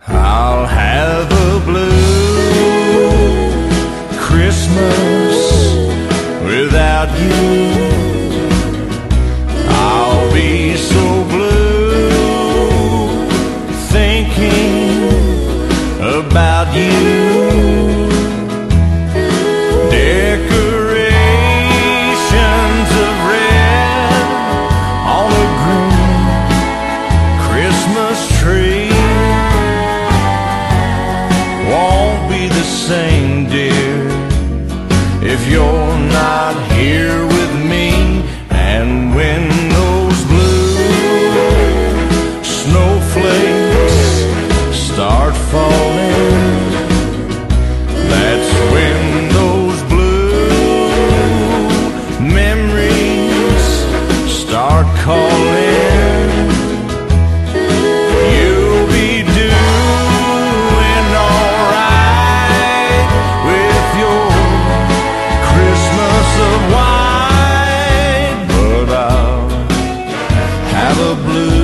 I'll have a blue Christmas without you. I'll be so blue thinking about you. Decorations of red on a green Christmas tree won't be the same, dear, if you're not here with me. And when those blue snowflakes start falling, that's when those blue memories start calling. You'll be doing alright with your Christmas of white, but I'll have a blue